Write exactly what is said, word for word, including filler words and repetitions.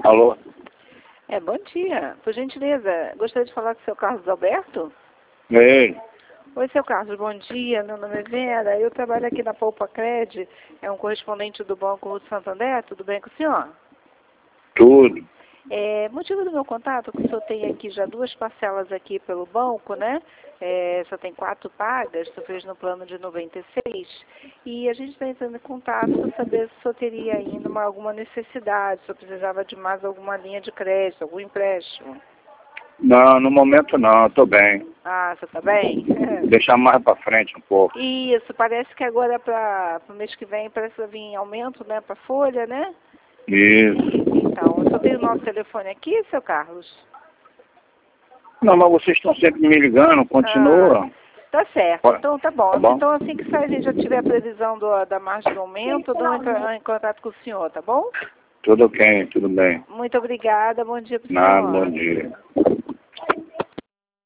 Alô? É, bom dia. Por gentileza, gostaria de falar com o seu Carlos Alberto? Ei, Oi, seu Carlos, bom dia. Meu nome é Vera. Eu trabalho aqui na Poupa Cred, é um correspondente do Banco Ruth Santander. Tudo bem com o senhor? tudo. É, motivo do meu contato, que o senhor tem aqui já duas parcelas aqui pelo banco, né? É, só tem quatro pagas, o senhor fez no plano de noventa e seis. E a gente está entrando em contato para saber se o senhor teria ainda uma, alguma necessidade, se o senhor precisava de mais alguma linha de crédito, algum empréstimo. Não, no momento não, eu tô bem. Ah, você está bem? Deixar mais pra frente um pouco. Isso, parece que agora para o mês que vem parece que vai vir em aumento, né, para a folha, né? Isso. Então, eu só tenho o nosso telefone aqui, seu Carlos. Não, mas vocês estão sempre me ligando, continua. Ah, tá certo, Olha, então tá bom. tá bom? Então assim que sai, a gente já tiver a previsão do, da margem do aumento, eu dou em, em contato com o senhor, tá bom? Tudo ok, tudo bem. Muito obrigada, bom dia pro Nada, senhor. bom dia.